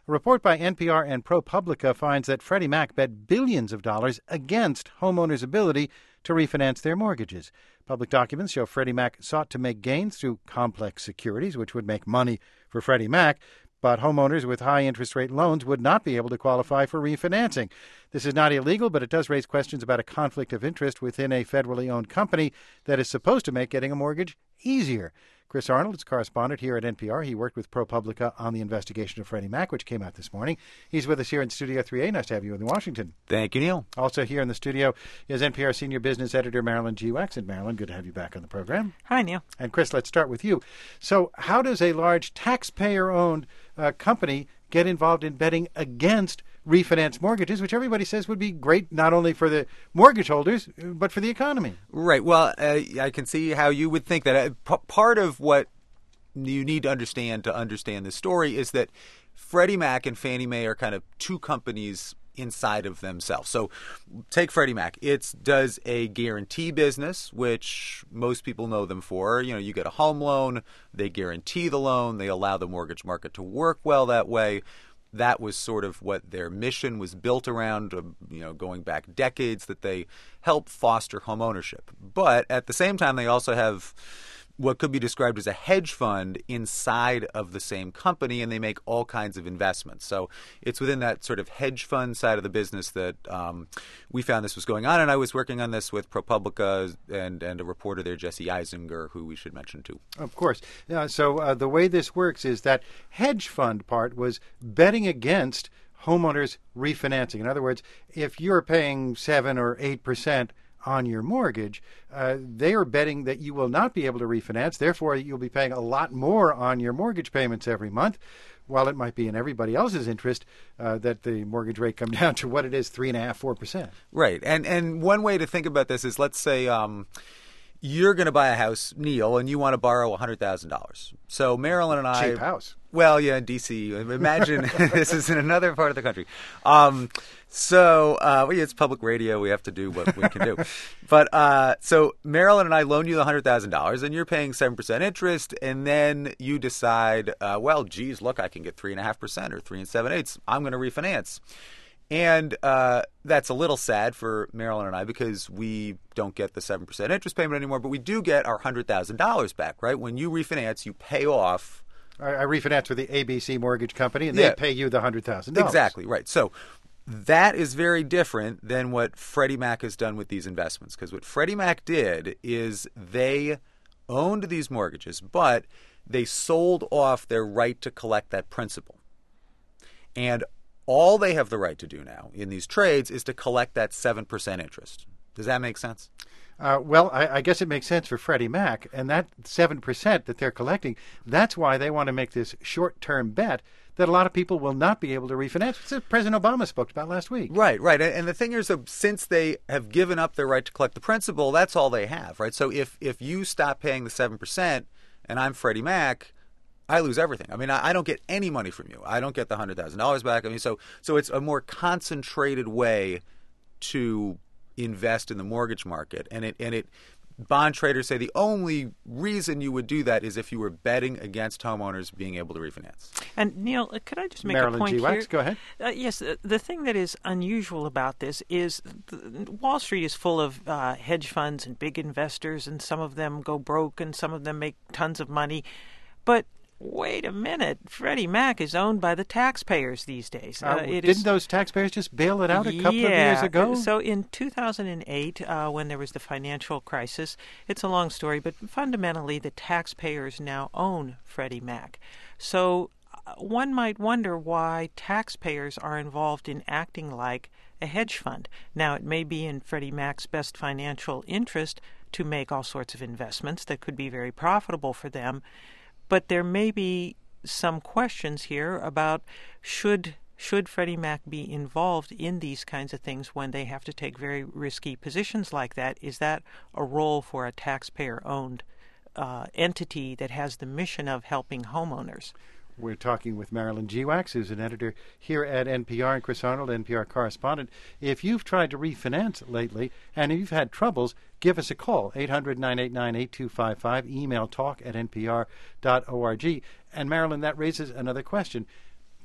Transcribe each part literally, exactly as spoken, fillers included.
A report by N P R and ProPublica finds that Freddie Mac bet billions of dollars against homeowners' ability to refinance their mortgages. Public documents show Freddie Mac sought to make gains through complex securities, which would make money for Freddie Mac, but homeowners with high interest rate loans would not be able to qualify for refinancing. This is not illegal, but it does raise questions about a conflict of interest within a federally owned company that is supposed to make getting a mortgage easier. Chris Arnold is correspondent here at N P R. He worked with ProPublica on the investigation of Freddie Mac, which came out this morning. He's with us here in Studio three A. Nice to have you in Washington. Thank you, Neil. Also here in the studio is N P R senior business editor Marilyn G. Wax. And Marilyn, good to have you back on the program. Hi, Neil. And Chris, let's start with you. So how does a large taxpayer-owned uh, company get involved in betting against refinance mortgages, which everybody says would be great not only for the mortgage holders, but for the economy? Right. Well, uh, I can see how you would think that. Uh, p- part of what you need to understand to understand this story is that Freddie Mac and Fannie Mae are kind of two companies inside of themselves. So take Freddie Mac. It does a guarantee business, which most people know them for. You know, you get a home loan, they guarantee the loan, they allow the mortgage market to work well that way. That was sort of what their mission was built around, you know, going back decades, that they help foster home ownership. But at the same time, they also have what could be described as a hedge fund inside of the same company, and they make all kinds of investments. So it's within that sort of hedge fund side of the business that um, we found this was going on. And I was working on this with ProPublica and, and a reporter there, Jesse Eisinger, who we should mention too. Of course. Uh, so uh, the way this works is that hedge fund part was betting against homeowners refinancing. In other words, if you're paying seven or eight percent on your mortgage, uh, they are betting that you will not be able to refinance. Therefore, you'll be paying a lot more on your mortgage payments every month, while it might be in everybody else's interest uh, that the mortgage rate come down to what it is, three and a half, four percent. Right. And and one way to think about this is, let's say um, you're going to buy a house, Neil, and you want to borrow one hundred thousand dollars. So Marilyn and I... Cheap house. Well, yeah, in D C Imagine this is in another part of the country. Um, so, uh, well, yeah, it's public radio. We have to do what we can do. But uh, so Marilyn and I loan you the one hundred thousand dollars, and you're paying seven percent interest, and then you decide, uh, well, geez, look, I can get three point five percent or three and seven-eighths. I'm going to refinance. And uh, that's a little sad for Marilyn and I because we don't get the seven percent interest payment anymore, but we do get our one hundred thousand dollars back, right? When you refinance, you pay off. I, I refinance with the A B C Mortgage Company, and Yeah. they pay you the one hundred thousand dollars. Exactly, right. So that is very different than what Freddie Mac has done with these investments, because what Freddie Mac did is they owned these mortgages, but they sold off their right to collect that principal. And all they have the right to do now in these trades is to collect that seven percent interest. Does that make sense? Uh, well, I, I guess it makes sense for Freddie Mac, and that seven percent that they're collecting, that's why they want to make this short-term bet that a lot of people will not be able to refinance, which President Obama spoke about last week. Right, right. And the thing is, that since they have given up their right to collect the principal, that's all they have, right? So if, if you stop paying the seven percent and I'm Freddie Mac, I lose everything. I mean, I, I don't get any money from you. I don't get the one hundred thousand dollars back. I mean, so so it's a more concentrated way to invest in the mortgage market. And it and it bond traders say the only reason you would do that is if you were betting against homeowners being able to refinance. And Neil, uh, could I just make Marilyn a point G. Wax, here? go ahead. Uh, yes, uh, the thing that is unusual about this is the, Wall Street is full of uh, hedge funds and big investors, and some of them go broke and some of them make tons of money. But wait a minute, Freddie Mac is owned by the taxpayers these days. Uh, Uh, it didn't is, those taxpayers just bail it out a couple yeah. of years ago? So in two thousand eight, uh, when there was the financial crisis, it's a long story, but fundamentally the taxpayers now own Freddie Mac. So uh, one might wonder why taxpayers are involved in acting like a hedge fund. Now, it may be in Freddie Mac's best financial interest to make all sorts of investments that could be very profitable for them, but there may be some questions here about should should Freddie Mac be involved in these kinds of things when they have to take very risky positions like that? Is that a role for a taxpayer-owned uh, entity that has the mission of helping homeowners? We're talking with Marilyn G. Wax, who's an editor here at N P R, and Chris Arnold, N P R correspondent. If you've tried to refinance lately and you've had troubles, give us a call, eight hundred, nine eight nine, eight two five five, email talk at n p r dot org. And Marilyn, that raises another question.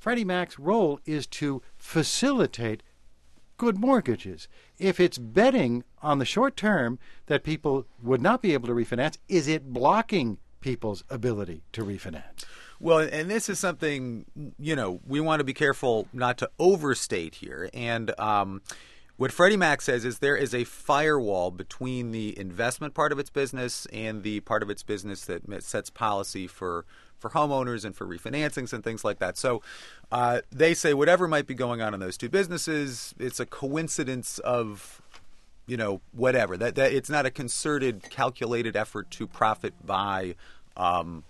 Freddie Mac's role is to facilitate good mortgages. If it's betting on the short term that people would not be able to refinance, is it blocking people's ability to refinance? Well, and this is something, you know, we want to be careful not to overstate here. And um, what Freddie Mac says is there is a firewall between the investment part of its business and the part of its business that sets policy for for homeowners and for refinancings and things like that. So uh, they say whatever might be going on in those two businesses, it's a coincidence of, you know, whatever. That, that it's not a concerted, calculated effort to profit by, um,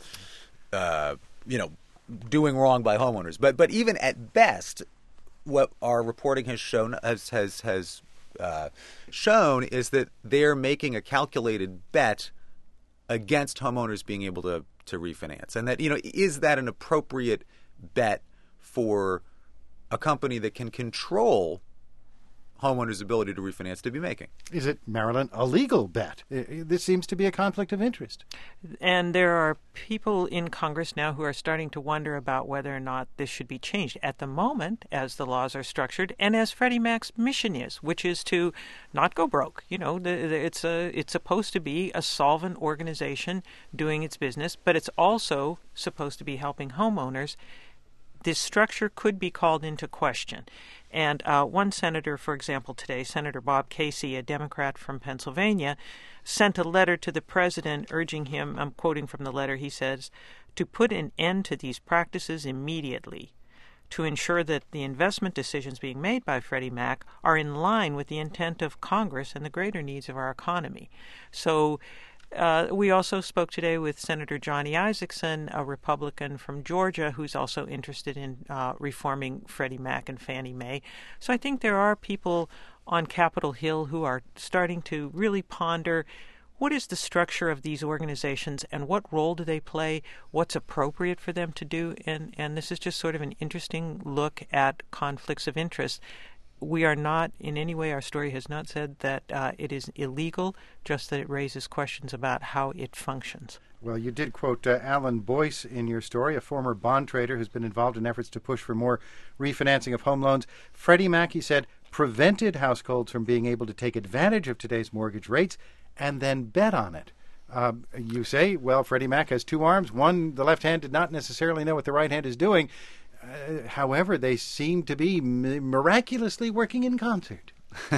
uh, you know, doing wrong by homeowners. But but even at best, what our reporting has shown has has has uh, shown is that they're making a calculated bet against homeowners being able to to refinance, and that, you know, is that an appropriate bet for a company that can control homeowners' ability to refinance to be making? Is it, Marilyn, a legal bet? This seems to be a conflict of interest. And there are people in Congress now who are starting to wonder about whether or not this should be changed. At the moment, as the laws are structured, and as Freddie Mac's mission is, which is to not go broke. You know, the, the, it's a it's supposed to be a solvent organization doing its business, but it's also supposed to be helping homeowners. This structure could be called into question. And uh, one senator, for example, today, Senator Bob Casey, a Democrat from Pennsylvania, sent a letter to the president urging him, I'm quoting from the letter, he says, to put an end to these practices immediately, to ensure that the investment decisions being made by Freddie Mac are in line with the intent of Congress and the greater needs of our economy. So Uh, we also spoke today with Senator Johnny Isakson, a Republican from Georgia, who's also interested in uh, reforming Freddie Mac and Fannie Mae. So I think there are people on Capitol Hill who are starting to really ponder what is the structure of these organizations and what role do they play, what's appropriate for them to do, and, and this is just sort of an interesting look at conflicts of interest. We are not, in any way, our story has not said that uh, it is illegal, just that it raises questions about how it functions. Well, you did quote uh, Alan Boyce in your story, a former bond trader who's been involved in efforts to push for more refinancing of home loans. Freddie Mac, he said, prevented households from being able to take advantage of today's mortgage rates and then bet on it. Uh, you say, well, Freddie Mac has two arms. One, the left hand did not necessarily know what the right hand is doing. Uh, however, they seem to be m- miraculously working in concert.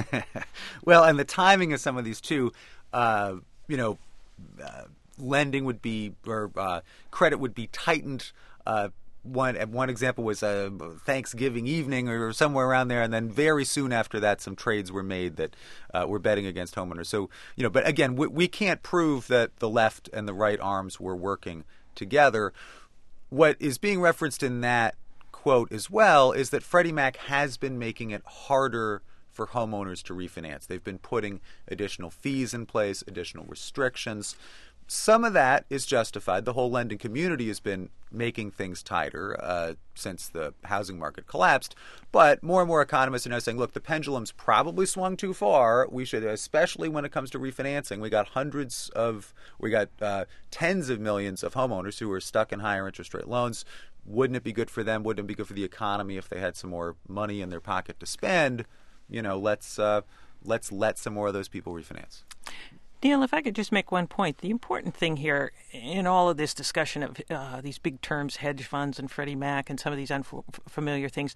Well, and the timing of some of these too, uh, you know, uh, lending would be, or uh, credit would be tightened. Uh, one one example was uh, Thanksgiving evening or somewhere around there, and then very soon after that, some trades were made that uh, were betting against homeowners. So, you know, but again, we, we can't prove that the left and the right arms were working together. What is being referenced in that quote as well is that Freddie Mac has been making it harder for homeowners to refinance. They've been putting additional fees in place, additional restrictions. Some of that is justified. The whole lending community has been making things tighter uh, since the housing market collapsed. But more and more economists are now saying, look, the pendulum's probably swung too far. We should, especially when it comes to refinancing, we got hundreds of, we got uh, tens of millions of homeowners who are stuck in higher interest rate loans. Wouldn't it be good for them? Wouldn't it be good for the economy if they had some more money in their pocket to spend? You know, let's uh, let's let some more of those people refinance. Neil, if I could just make one point. The important thing here in all of this discussion of uh, these big terms, hedge funds and Freddie Mac and some of these unfamiliar things,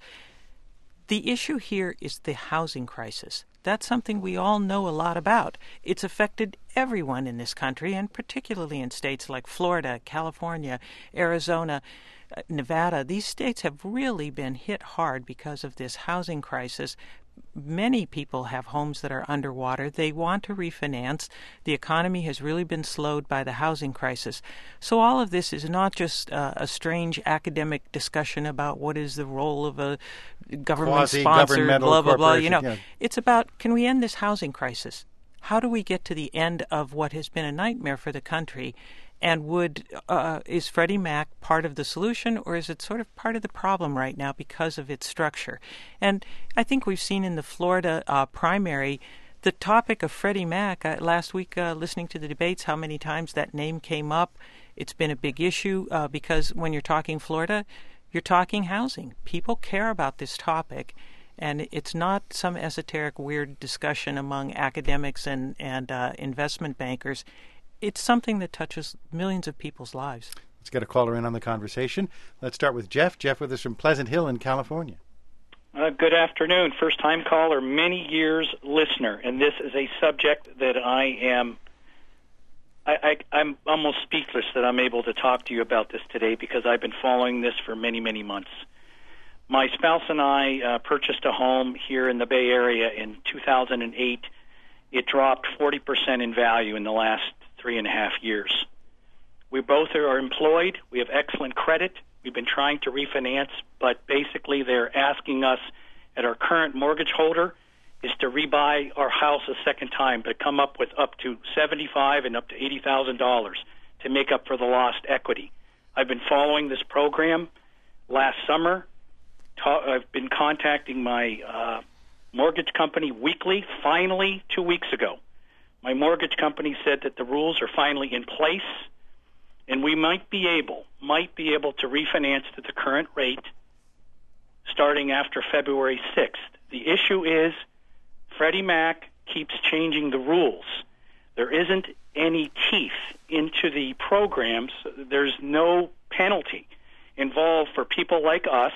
the issue here is the housing crisis. That's something we all know a lot about. It's affected everyone in this country, and particularly in states like Florida, California, Arizona, Nevada. These states have really been hit hard because of this housing crisis. Many people have homes that are underwater. They want to refinance. The economy has really been slowed by the housing crisis. So all of this is not just uh, a strange academic discussion about what is the role of a government-sponsored, blah, blah, blah. You know, yeah. It's about, can we end this housing crisis? How do we get to the end of what has been a nightmare for the country? And would uh, is Freddie Mac part of the solution, or is it sort of part of the problem right now because of its structure? And I think we've seen in the Florida uh, primary the topic of Freddie Mac. Uh, last week, uh, listening to the debates, how many times that name came up. It's been a big issue uh, because when you're talking Florida, you're talking housing. People care about this topic, and it's not some esoteric, weird discussion among academics and, and uh, investment bankers. It's something that touches millions of people's lives. Let's get a caller in on the conversation. Let's start with Jeff. Jeff with us from Pleasant Hill in California. Uh, good afternoon. First-time caller, many years listener, and this is a subject that I am, I, I, I'm almost speechless that I'm able to talk to you about this today because I've been following this for many, many months. My spouse and I uh, purchased a home here in the Bay Area in two thousand eight. It dropped forty percent in value in the last three and a half years. We both are employed. We have excellent credit. We've been trying to refinance, but basically they're asking us at our current mortgage holder is to rebuy our house a second time, but come up with up to seventy-five thousand dollars and up to eighty thousand dollars to make up for the lost equity. I've been following this program. Last summer, ta- I've been contacting my uh, mortgage company weekly. Finally, two weeks ago, my mortgage company said that the rules are finally in place, and we might be able, might be able to refinance to the current rate starting after February sixth. The issue is Freddie Mac keeps changing the rules. There isn't any teeth into the programs. There's no penalty involved for people like us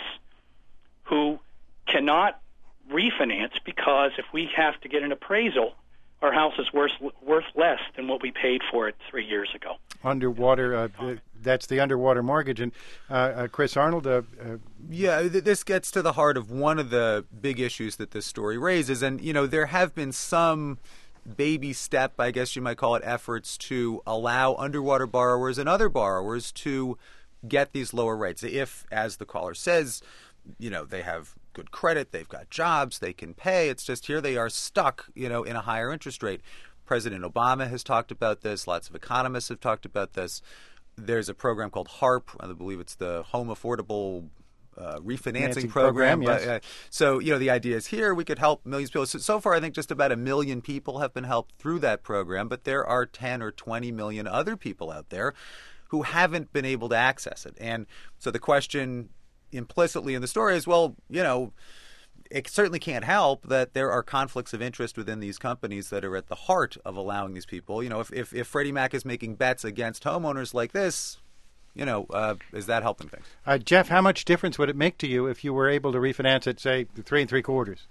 who cannot refinance because if we have to get an appraisal, our house is worth, worth less than what we paid for it three years ago. Underwater, uh, that's the underwater mortgage. And uh, uh, Chris Arnold. Uh, uh, yeah, th- this gets to the heart of one of the big issues that this story raises. And, you know, there have been some baby step, I guess you might call it, efforts to allow underwater borrowers and other borrowers to get these lower rates. If, as the caller says, you know, they have good credit, they've got jobs, they can pay. It's just here they are stuck, you know, in a higher interest rate. President Obama has talked about this. Lots of economists have talked about this. There's a program called HARP. I believe it's the Home Affordable uh, Refinancing Financing Program. program, yes. But, uh, so, you know, the idea is here we could help millions of people. So, so far, I think just about a million people have been helped through that program. But there are ten or twenty million other people out there who haven't been able to access it. And so the question implicitly in the story is, well, you know, it certainly can't help that there are conflicts of interest within these companies that are at the heart of allowing these people. You know, if if, if Freddie Mac is making bets against homeowners like this, you know, uh, is that helping things? uh, Jeff, how much difference would it make to you if you were able to refinance at, say, three and three quarters?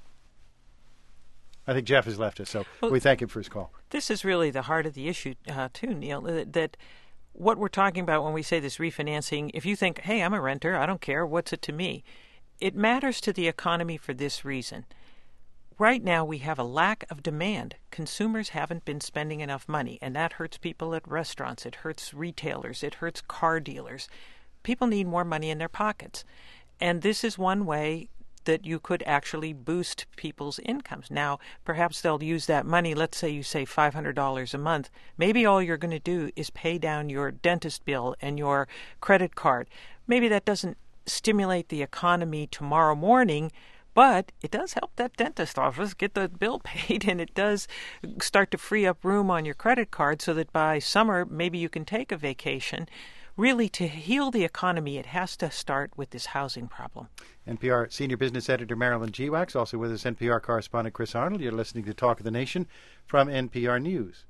I think Jeff has left us, so well, we thank him for his call. This is really the heart of the issue, uh, too, Neil, that, that what we're talking about when we say this refinancing, if you think, hey, I'm a renter, I don't care, what's it to me? It matters to the economy for this reason. Right now, we have a lack of demand. Consumers haven't been spending enough money, and that hurts people at restaurants. It hurts retailers. It hurts car dealers. People need more money in their pockets. And this is one way that you could actually boost people's incomes. Now, perhaps they'll use that money. Let's say you save five hundred dollars a month. Maybe all you're going to do is pay down your dentist bill and your credit card. Maybe that doesn't stimulate the economy tomorrow morning, but it does help that dentist office get the bill paid, and it does start to free up room on your credit card so that by summer maybe you can take a vacation. Really, to heal the economy, it has to start with this housing problem. N P R Senior Business Editor Marilyn Geewax, also with us N P R correspondent Chris Arnold. You're listening to Talk of the Nation from N P R News.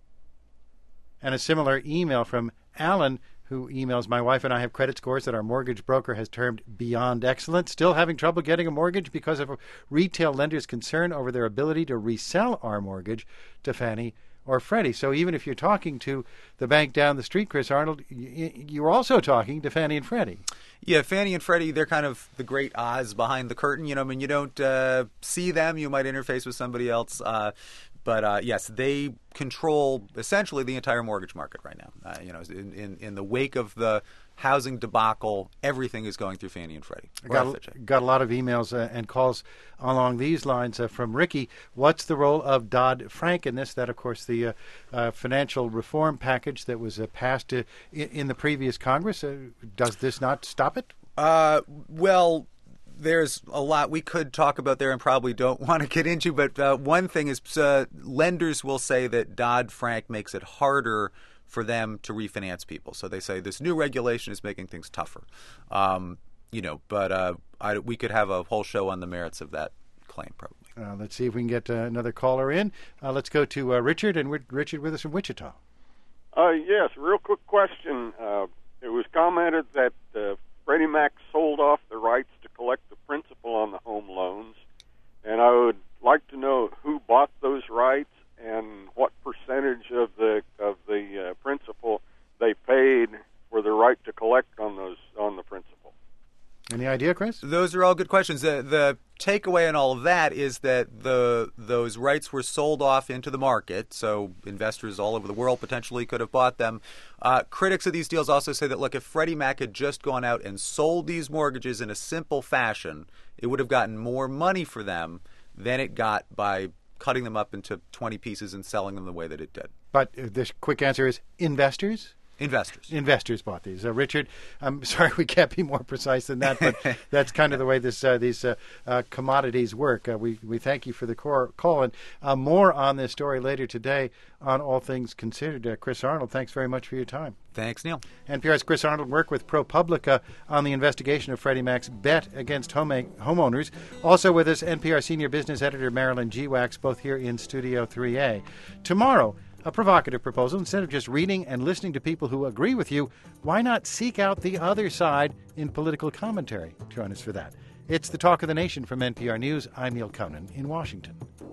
And a similar email from Alan, who emails, my wife and I have credit scores that our mortgage broker has termed beyond excellent. Still having trouble getting a mortgage because of a retail lender's concern over their ability to resell our mortgage to Fannie or Freddie. So even if you're talking to the bank down the street, Chris Arnold, you're also talking to Fannie and Freddie. Yeah, Fannie and Freddie, they're kind of the great Oz behind the curtain. You know, I mean, you don't uh, see them. You might interface with somebody else. Uh, But, uh, yes, they control essentially the entire mortgage market right now. Uh, you know, in, in, in the wake of the housing debacle, everything is going through Fannie and Freddie. I got, got a lot of emails uh, and calls along these lines uh, from Ricky. What's the role of Dodd-Frank in this? That, of course, the uh, uh, financial reform package that was uh, passed uh, in, in the previous Congress. Uh, does this not stop it? Uh, well... There's a lot we could talk about there and probably don't want to get into, but uh, one thing is uh, lenders will say that Dodd-Frank makes it harder for them to refinance people. So they say this new regulation is making things tougher. Um, you know, but uh, I, we could have a whole show on the merits of that claim, probably. Uh, let's see if we can get uh, another caller in. Uh, let's go to uh, Richard, and Richard with us from Wichita. Uh, yes, real quick question. Uh, it was commented that uh, Freddie Mac sold off the rights to collect the principal on the home loans, and I would like to know who bought those rights and what percentage of the of the uh, principal they paid for the right to collect on those on the principal. Any idea, Chris? Those are all good questions. The, the takeaway in all of that is that the those rights were sold off into the market, so investors all over the world potentially could have bought them. Uh, critics of these deals also say that, look, if Freddie Mac had just gone out and sold these mortgages in a simple fashion, it would have gotten more money for them than it got by cutting them up into twenty pieces and selling them the way that it did. But the quick answer is investors? Investors. Investors bought these. Uh, Richard, I'm sorry we can't be more precise than that, but that's kind of the way this uh, these uh, uh, commodities work. Uh, we, we thank you for the call. And uh, more on this story later today on All Things Considered. Uh, Chris Arnold, thanks very much for your time. Thanks, Neil. N P R's Chris Arnold worked with ProPublica on the investigation of Freddie Mac's bet against home homeowners. Also with us, N P R senior business editor Marilyn G. Wax, both here in Studio three A. Tomorrow, a provocative proposal. Instead of just reading and listening to people who agree with you, why not seek out the other side in political commentary? Join us for that. It's the Talk of the Nation from N P R News. I'm Neil Conan in Washington.